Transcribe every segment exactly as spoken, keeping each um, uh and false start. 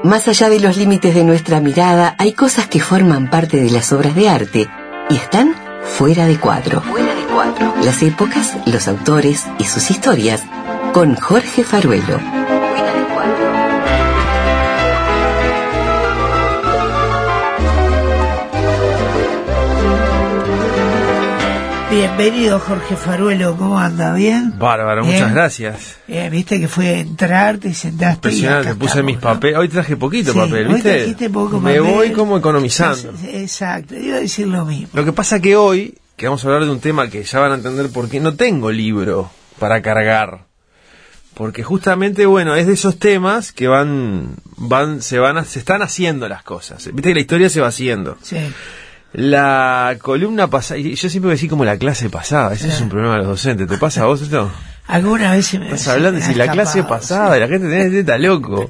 Más allá de los límites de nuestra mirada, hay cosas que forman parte de las obras de arte y están fuera de cuadro. Fuera de cuadro. Las épocas, los autores y sus historias, con Jorge Faruelo. Fuera de cuadro. Bienvenido, Jorge Faruelo, ¿cómo anda? ¿Bien? Bárbaro, ¿Bien? Muchas gracias. Bien, viste que fue entrar, te sentaste. Impresionante, y puse mis ¿no? papeles. Hoy traje poquito Sí, papel, hoy ¿viste? trajiste poco Me papel. voy como economizando. Exacto, iba a decir lo mismo. Lo que pasa que hoy, que vamos a hablar de un tema que ya van a entender por qué no tengo libro para cargar. Porque justamente, bueno, es de esos temas que van, van, se van, a, se están haciendo las cosas. Viste que la historia se va haciendo. Sí. La columna pasada, y yo siempre voy a decir como la clase pasada, ese Claro. es un problema de los docentes. ¿Te pasa a vos esto? Alguna vez se me Estás se hablando me de si ha la clase escapado, pasada, sí. la gente tenés, está loco.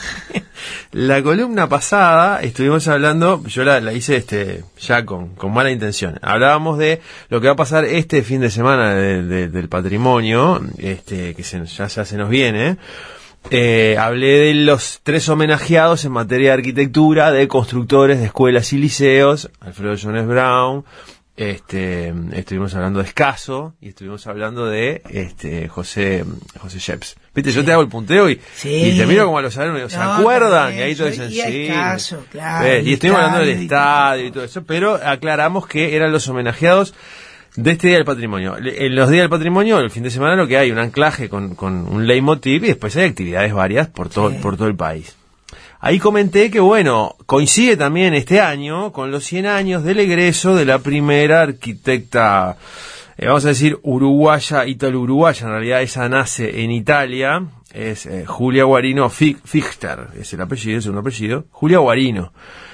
La columna pasada estuvimos hablando, yo la, la hice este ya con, con mala intención. Hablábamos de lo que va a pasar este fin de semana de, de, del patrimonio, este que se, ya, ya se nos viene. Eh, hablé de los tres homenajeados en materia de arquitectura, de constructores de escuelas y liceos, Alfredo Jones Brown. Este, estuvimos hablando de Escaso y estuvimos hablando de este José José Sheps. Viste, yo te hago el punteo y, Sí. y te miro como a los alumnos, ¿se No, acuerdan? también, Y ahí todos yo- dicen y sí. Escaso, claro, ¿Ves? el Y estuvimos hablando del estadio y todo. estadio y todo eso, pero aclaramos que eran los homenajeados de este Día del Patrimonio. Le- En los Días del Patrimonio, el fin de semana, lo que hay, un anclaje con, con un leitmotiv y después hay actividades varias por todo, Sí. por todo el país. Ahí comenté que, bueno, coincide también este año con los cien años del egreso de la primera arquitecta, eh, vamos a decir, uruguaya, ítalo-uruguaya, en realidad esa nace en Italia, es eh, Julia Guarino Fi- Fichter, es el apellido, es un apellido, Julia Guarino.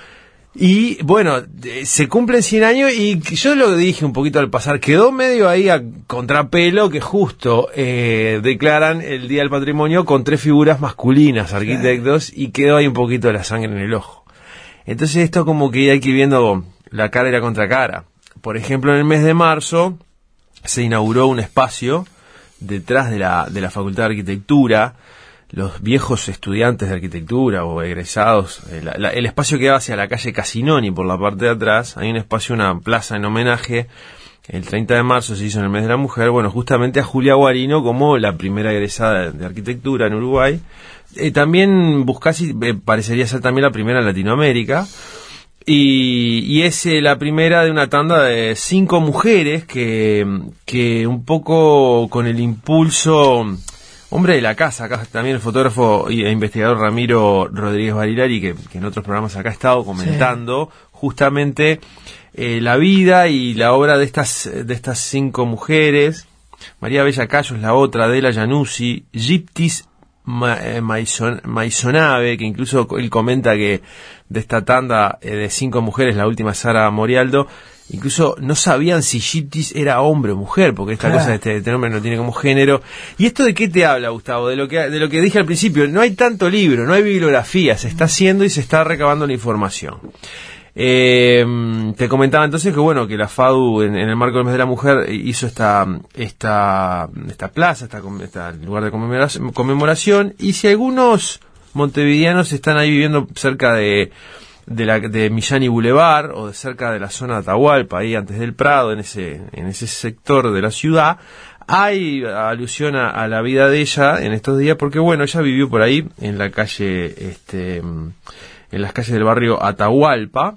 Y bueno, eh, se cumplen cien años y yo lo dije un poquito al pasar, quedó medio ahí a contrapelo que justo eh, declaran el Día del Patrimonio con tres figuras masculinas, arquitectos, y quedó ahí un poquito de la sangre en el ojo. Entonces esto como que hay que ir viendo la cara y la contracara. Por ejemplo, en el mes de marzo se inauguró un espacio detrás de la, de la Facultad de Arquitectura. Los viejos estudiantes de arquitectura o egresados, eh, la, la, el espacio que va hacia la calle Casinoni por la parte de atrás, hay un espacio, una plaza en homenaje, el treinta de marzo se hizo en el mes de la mujer, bueno, justamente a Julia Guarino como la primera egresada de, de arquitectura en Uruguay. Eh, también Buscasi eh, parecería ser también la primera en Latinoamérica. Y, y es eh, la primera de una tanda de cinco mujeres que, que un poco con el impulso... Hombre de la casa, acá también el fotógrafo e investigador Ramiro Rodríguez Barilari, que, que en otros programas acá ha estado comentando, sí. justamente eh, la vida y la obra de estas de estas cinco mujeres. María Bella Cayo es la otra, Adela Januzzi, Gyptis Ma, eh, Maison, Maisonave, que incluso él comenta que de esta tanda eh, de cinco mujeres, la última Sara Morialdo, incluso no sabían si Gyptis era hombre o mujer, porque esta Claro. cosa, este, este nombre no tiene como género. ¿Y esto de qué te habla, Gustavo? De lo que de lo que dije al principio, no hay tanto libro, no hay bibliografía, se está haciendo y se está recabando la información. Eh, te comentaba entonces que bueno, que la FADU en, en el marco del mes de la mujer hizo esta esta esta plaza, esta, esta lugar de conmemoración, conmemoración, y si algunos montevideanos están ahí viviendo cerca de de la de Millán y Boulevard o de cerca de la zona de Atahualpa, ahí antes del Prado, en ese en ese sector de la ciudad, hay alusión a, a la vida de ella en estos días, porque bueno, ella vivió por ahí en la calle este en las calles del barrio Atahualpa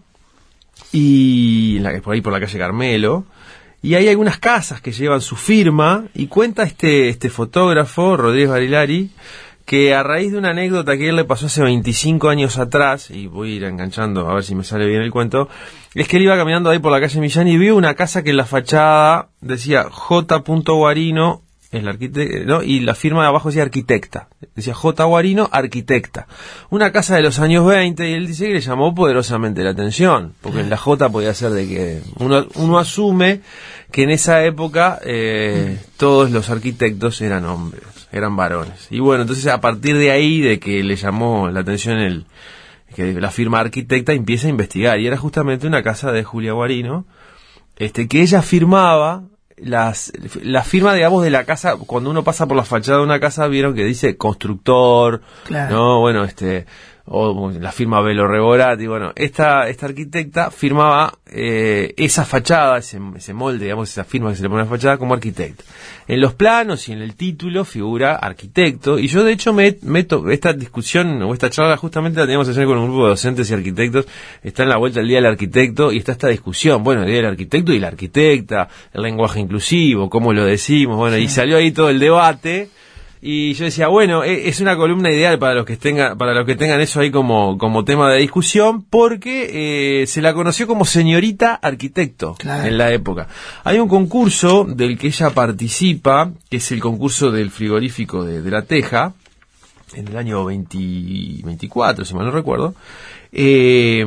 y en la, por ahí por la calle Carmelo, y hay algunas casas que llevan su firma, y cuenta este este fotógrafo Rodríguez Barilari que a raíz de una anécdota que él le pasó hace veinticinco años atrás, y voy a ir enganchando a ver si me sale bien el cuento, es que él iba caminando ahí por la calle Millán y vio una casa que en la fachada decía J. Guarino, el arquitecto, ¿no? Y la firma de abajo decía arquitecta, decía J. Guarino, arquitecta. Una casa de los años veinte, y él dice que le llamó poderosamente la atención, porque en la J podía ser de que uno, uno asume que en esa época eh, todos los arquitectos eran hombres, eran varones. Y bueno, entonces a partir de ahí, de que le llamó la atención el que la firma arquitecta, empieza a investigar, y era justamente una casa de Julia Guarino, este que ella firmaba las la firma, digamos, de la casa. Cuando uno pasa por la fachada de una casa, vieron que dice constructor, claro. no, bueno, este o la firma Bello Reborati. Bueno, esta esta arquitecta firmaba eh, esa fachada, ese, ese molde, digamos, esa firma que se le pone a la fachada como arquitecto. En los planos y en el título figura arquitecto, y yo de hecho me meto, esta discusión o esta charla justamente la teníamos ayer con un grupo de docentes y arquitectos, está en la vuelta del Día del Arquitecto, y está esta discusión, bueno, el Día del Arquitecto y la arquitecta, el lenguaje inclusivo, cómo lo decimos, bueno, sí. Y salió ahí todo el debate. Y yo decía, bueno, es una columna ideal para los que tengan, para los que tengan eso ahí como, como tema de discusión, porque eh, se la conoció como señorita arquitecto, claro, en la época. Hay un concurso del que ella participa, que es el concurso del frigorífico de, de La Teja, en el año veinte, veinticuatro, si mal no recuerdo, eh,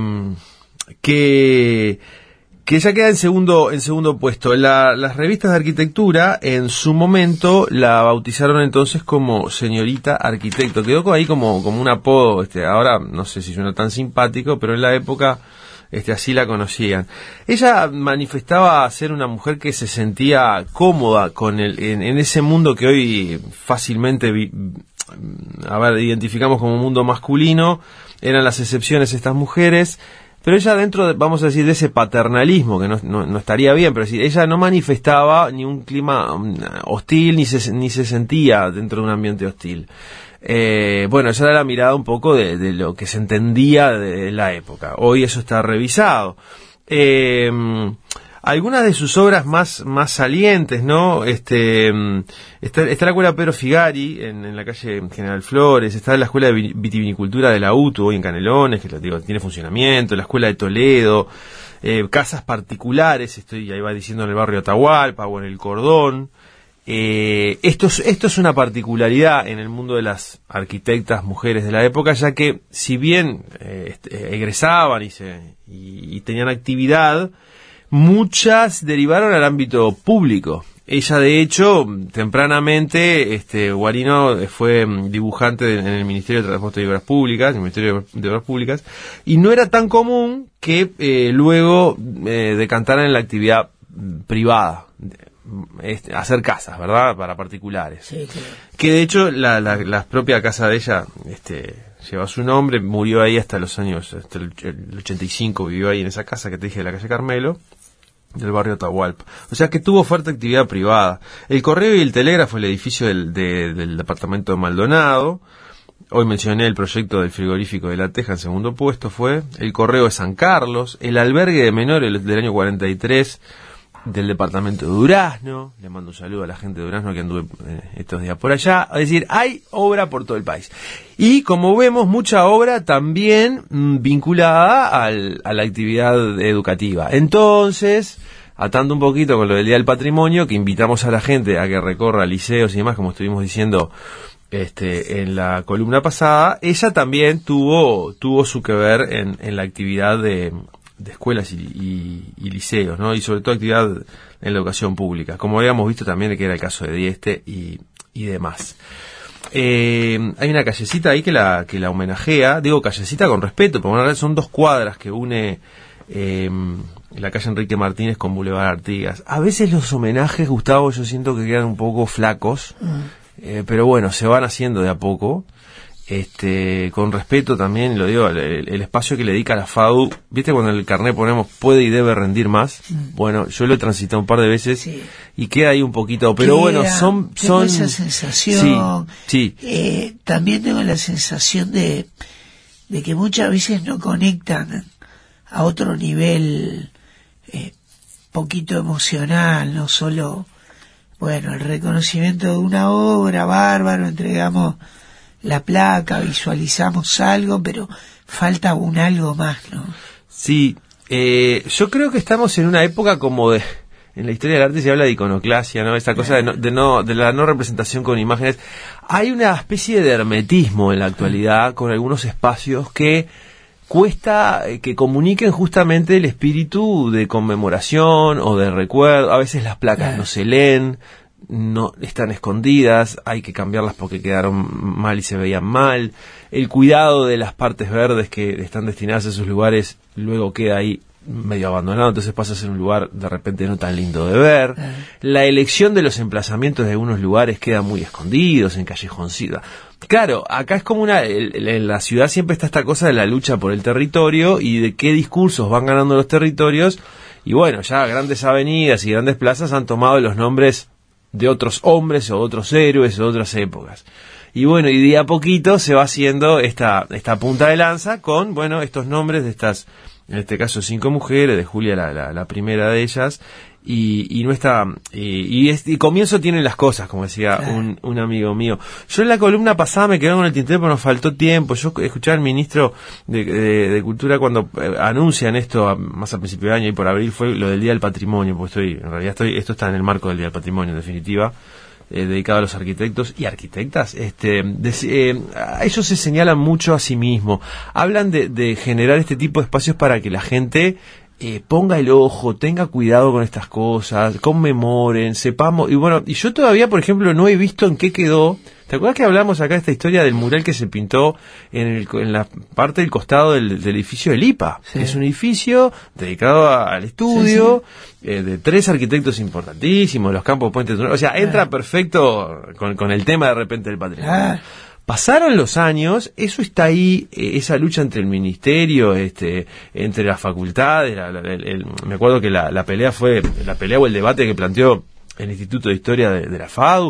que... que ella queda en segundo en segundo puesto. La, las revistas de arquitectura en su momento la bautizaron entonces como señorita arquitecto. Quedó ahí como, como un apodo, este, ahora no sé si suena tan simpático, pero en la época este, así la conocían. Ella manifestaba ser una mujer que se sentía cómoda con el, en, en ese mundo que hoy fácilmente vi, a ver, identificamos como un mundo masculino. Eran las excepciones estas mujeres. Pero ella dentro, de, vamos a decir, de ese paternalismo, que no, no, no estaría bien, pero sí, ella no manifestaba ni un clima hostil, ni se, ni se sentía dentro de un ambiente hostil. Eh, bueno, esa era la mirada un poco de, de lo que se entendía de la época. Hoy eso está revisado. Eh, algunas de sus obras más más salientes, ¿no? Este está, está la escuela Pedro Figari en, en la calle General Flores, está la escuela de vitivinicultura de la U T U hoy en Canelones, que digo, tiene funcionamiento, la escuela de Toledo, eh, casas particulares, estoy ahí va diciendo en el barrio Atahualpa o en el Cordón. Eh, esto es, esto es una particularidad en el mundo de las arquitectas mujeres de la época, ya que si bien eh, egresaban y, se, y, y tenían actividad, muchas derivaron al ámbito público. Ella, de hecho, tempranamente, este, Guarino fue dibujante en el Ministerio de Transporte y Obras Públicas, el Ministerio de Obras Públicas, y no era tan común que eh, luego eh, decantaran en la actividad privada, este, hacer casas, ¿verdad?, para particulares. Sí, claro. Que de hecho la, la, la propia casa de ella, este, lleva su nombre, murió ahí hasta los años, hasta el, el ochenta y cinco vivió ahí en esa casa que te dije de la calle Carmelo, del barrio Atahualpa. O sea que tuvo fuerte actividad privada. El Correo y el Telégrafo, el edificio del, de, del departamento de Maldonado. Hoy mencioné el proyecto del frigorífico de La Teja en segundo puesto fue. El Correo de San Carlos. El albergue de menores del año cuarenta y tres del departamento de Durazno. Le mando un saludo a la gente de Durazno que anduve eh, estos días por allá. Es decir, hay obra por todo el país. Y como vemos, mucha obra también mmm, vinculada al, a la actividad educativa. Entonces, atando un poquito con lo del Día del Patrimonio, que invitamos a la gente a que recorra liceos y demás, como estuvimos diciendo este, en la columna pasada, ella también tuvo, tuvo su que ver en, en la actividad de... de escuelas y, y, y liceos, ¿no? Y sobre todo actividad en la educación pública, como habíamos visto también que era el caso de Dieste y, y demás. Eh, hay una callecita ahí que la que la homenajea, digo callecita con respeto, porque bueno, son dos cuadras que une eh, la calle Enrique Martínez con Boulevard Artigas. A veces los homenajes, Gustavo, yo siento que quedan un poco flacos, eh, pero bueno, se van haciendo de a poco. Este, con respeto también, lo digo, el, el espacio que le dedica a la FADU, viste cuando en el carnet ponemos puede y debe rendir más, mm. bueno, yo lo he transitado un par de veces, sí, y queda ahí un poquito, pero queda, bueno, son, tengo son esa sensación, sí, sí. Eh, también tengo la sensación de, de que muchas veces no conectan a otro nivel, eh, poquito emocional, no solo, bueno, el reconocimiento de una obra, bárbaro, entregamos la placa, visualizamos algo, pero falta un algo más, ¿no? Sí, eh, yo creo que estamos en una época como de, en la historia del arte se habla de iconoclasia, ¿no? Esta cosa de no, de no, de la no representación con imágenes. Hay una especie de hermetismo en la actualidad con algunos espacios que cuesta que comuniquen justamente el espíritu de conmemoración o de recuerdo. A veces las placas yeah. no se leen, no están escondidas, hay que cambiarlas porque quedaron mal y se veían mal. El cuidado de las partes verdes que están destinadas a esos lugares luego queda ahí medio abandonado, entonces pasa a ser un lugar de repente no tan lindo de ver. La elección de los emplazamientos de algunos lugares queda muy escondidos, en callejoncitos. Claro, acá es como una, en la ciudad siempre está esta cosa de la lucha por el territorio y de qué discursos van ganando los territorios, y bueno, ya grandes avenidas y grandes plazas han tomado los nombres de otros hombres o otros héroes o de otras épocas. Y bueno, y de a poquito se va haciendo esta, esta punta de lanza con, bueno, estos nombres de estas, en este caso cinco mujeres, de Julia la, la, la primera de ellas, y, y no está, y, y, es, y comienzo tienen las cosas, como decía un, un amigo mío. Yo en la columna pasada me quedé con el tintero, pero nos faltó tiempo. Yo escuchaba al ministro de, de, de Cultura cuando eh, anuncian esto, a, más a principio de año, y por abril fue lo del Día del Patrimonio, porque estoy, en realidad estoy, esto está en el marco del Día del Patrimonio, en definitiva. Eh, dedicado a los arquitectos y arquitectas, este, de, eh, ellos se señalan mucho a sí mismos, hablan de, de generar este tipo de espacios para que la gente eh, ponga el ojo, tenga cuidado con estas cosas, conmemoren, sepamos, y bueno, y yo todavía, por ejemplo, no he visto en qué quedó. ¿Te acuerdas que hablamos acá de esta historia del mural que se pintó en, el, en la parte del costado del, del edificio del I P A? Sí. Es un edificio dedicado a, al estudio, sí, sí. Eh, de tres arquitectos importantísimos, los Campos Puentes, o sea, entra ah. perfecto con, con el tema de repente del patrimonio. Ah. Pasaron los años, eso está ahí, eh, esa lucha entre el ministerio, este, entre las facultades, la, la, el, el, me acuerdo que la, la pelea fue, la pelea o el debate que planteó el Instituto de Historia de, de la FADU,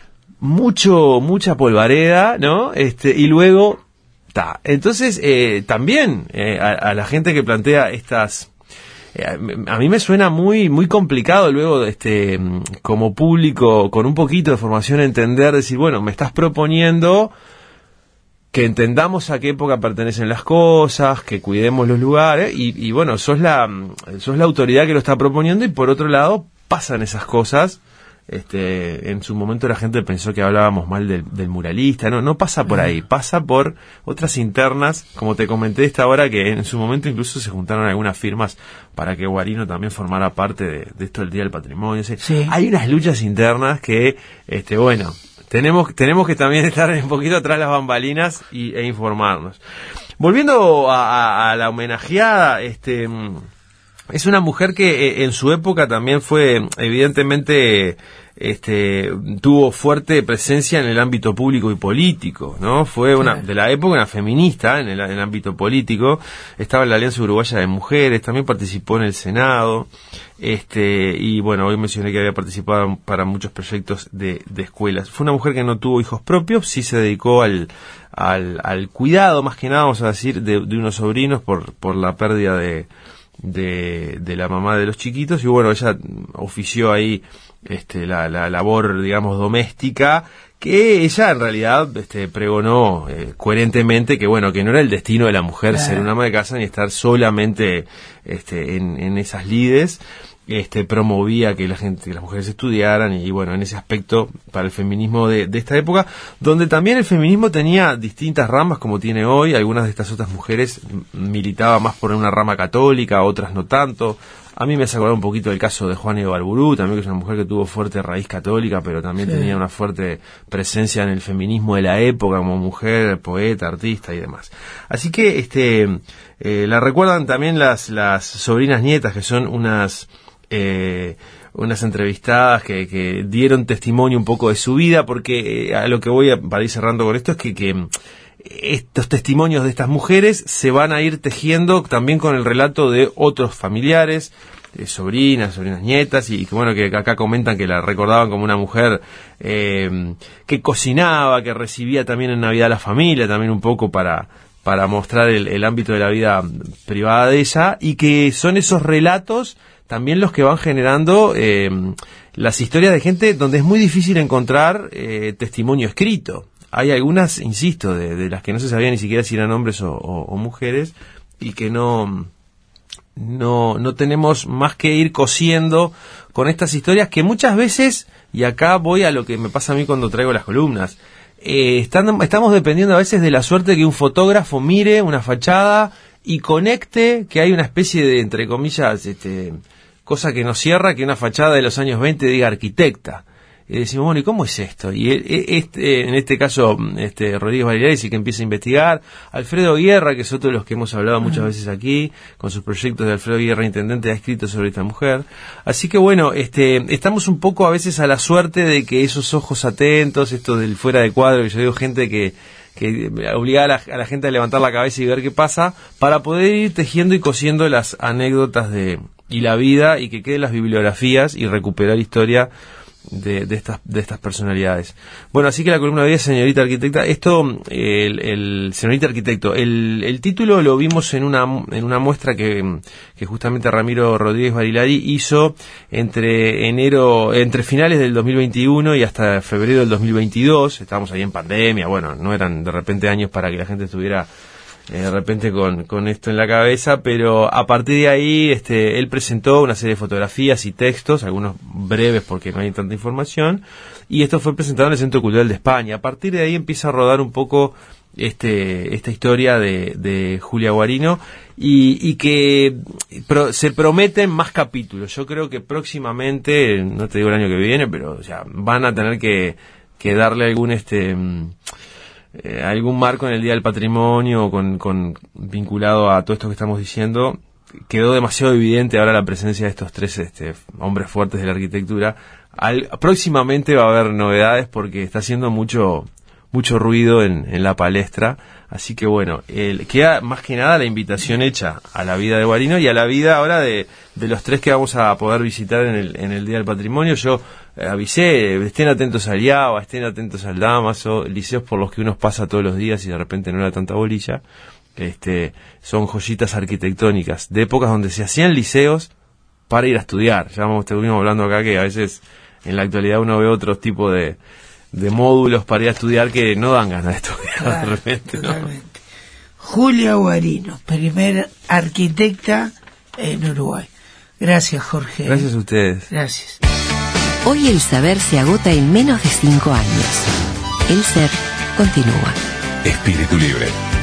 mucho, mucha polvareda, ¿no? Este, y luego, ta. Entonces, eh, también, eh, a, a la gente que plantea estas, eh, a mí me suena muy, muy complicado luego, este, como público, con un poquito de formación, entender, decir, bueno, me estás proponiendo que entendamos a qué época pertenecen las cosas, que cuidemos los lugares, y, y bueno, sos la, sos la autoridad que lo está proponiendo, y por otro lado, pasan esas cosas. Este, en su momento la gente pensó que hablábamos mal del, del muralista, no, no pasa por ahí, pasa por otras internas, como te comenté esta hora, que en su momento incluso se juntaron algunas firmas para que Guarino también formara parte de, de esto del Día del Patrimonio. O sea, sí. Hay unas luchas internas que, este, bueno, tenemos, tenemos que también estar un poquito atrás de las bambalinas y, e informarnos. Volviendo a, a, a la homenajeada, este... es una mujer que eh, en su época también fue, evidentemente, este, tuvo fuerte presencia en el ámbito público y político, ¿no? Fue una, de la época, una feminista en el, en el ámbito político, estaba en la Alianza Uruguaya de Mujeres, también participó en el Senado, este, y bueno, hoy mencioné que había participado para muchos proyectos de, de escuelas. Fue una mujer que no tuvo hijos propios, sí se dedicó al, al, al cuidado, más que nada, vamos a decir, de, de unos sobrinos por, por la pérdida de, de, de la mamá de los chiquitos, y bueno, ella ofició ahí este, la, la labor, digamos, doméstica, que ella en realidad este, pregonó eh, coherentemente que bueno, que no era el destino de la mujer ser una ama de casa ni estar solamente este, en, en esas lides. Este, promovía que la gente, que las mujeres estudiaran, y bueno, en ese aspecto para el feminismo de, de esta época, donde también el feminismo tenía distintas ramas como tiene hoy. Algunas de estas otras mujeres militaban más por una rama católica, otras no tanto. A mí me hace acordar un poquito del caso de Juana Ibarburu, también, que es una mujer que tuvo fuerte raíz católica, pero también sí. tenía una fuerte presencia en el feminismo de la época, como mujer, poeta, artista y demás. Así que este eh, la recuerdan también las, las sobrinas nietas, que son unas eh, unas entrevistadas que, que dieron testimonio un poco de su vida, porque eh, a lo que voy a, para ir cerrando con esto, es que, que estos testimonios de estas mujeres se van a ir tejiendo también con el relato de otros familiares, de sobrinas, sobrinas nietas, y que bueno, que acá comentan que la recordaban como una mujer eh, que cocinaba, que recibía también en Navidad a la familia, también un poco para, para mostrar el, el ámbito de la vida privada de ella, y que son esos relatos también los que van generando eh, las historias de gente donde es muy difícil encontrar eh, testimonio escrito. Hay algunas, insisto, de, de las que no se sabía ni siquiera si eran hombres o, o, o mujeres, y que no, no, no tenemos más que ir cosiendo con estas historias que muchas veces, y acá voy a lo que me pasa a mí cuando traigo las columnas, eh, están, estamos dependiendo a veces de la suerte de que un fotógrafo mire una fachada y conecte que hay una especie de, entre comillas, este, cosa que no cierra, que una fachada de los años veinte diga arquitecta. y decimos, bueno, ¿y cómo es esto? Y este, en este caso, este Rodríguez Barilari sí que empieza a investigar. Alfredo Guerra, que es otro de los que hemos hablado muchas veces aquí, con sus proyectos de Alfredo Guerra, intendente, ha escrito sobre esta mujer. Así que bueno, este, estamos un poco a veces a la suerte de que esos ojos atentos, esto del fuera de cuadro, que yo digo, gente que que obliga a la, a la gente a levantar la cabeza y ver qué pasa, para poder ir tejiendo y cosiendo las anécdotas de y la vida, y que queden las bibliografías y recuperar historia de, de estas de estas personalidades. Bueno, así que la columna de hoy es Señorita Arquitecta. Esto, el, el Señorita Arquitecto, el, el título lo vimos en una en una muestra que, que justamente Ramiro Rodríguez Barilari hizo entre enero, entre finales del dos mil veintiuno y hasta febrero del dos mil veintidós. Estábamos ahí en pandemia, bueno, no eran de repente años para que la gente estuviera Eh, de repente con, con esto en la cabeza, pero a partir de ahí este, él presentó una serie de fotografías y textos, algunos breves porque no hay tanta información, y esto fue presentado en el Centro Cultural de España. A partir de ahí empieza a rodar un poco este, esta historia de, de Julia Guarino, y, y que pro, se prometen más capítulos. Yo creo que próximamente, no te digo el año que viene, pero o sea, van a tener que, que darle algún este Eh, algún marco en el Día del Patrimonio con, con vinculado a todo esto que estamos diciendo. Quedó demasiado evidente ahora la presencia de estos tres este, hombres fuertes de la arquitectura. Al, próximamente va a haber novedades porque está haciendo mucho mucho ruido en, en la palestra. Así que bueno, el, queda más que nada la invitación hecha a la vida de Guarino y a la vida ahora de, de los tres que vamos a poder visitar en el, en el Día del Patrimonio. Yo eh, avisé, estén atentos al IABA, estén atentos al Dámaso, liceos por los que uno pasa todos los días y de repente no era tanta bolilla. Este, son joyitas arquitectónicas de épocas donde se hacían liceos para ir a estudiar. Ya vamos, estuvimos hablando acá que a veces en la actualidad uno ve otro tipo de de módulos para ir a estudiar que no dan ganas de estudiar. Claro, de repente, totalmente. ¿No? Julia Guarino, primera arquitecta en Uruguay. Gracias, Jorge. Gracias a ustedes. Gracias. Hoy el saber se agota en menos de cinco años. El ser continúa. Espíritu Libre.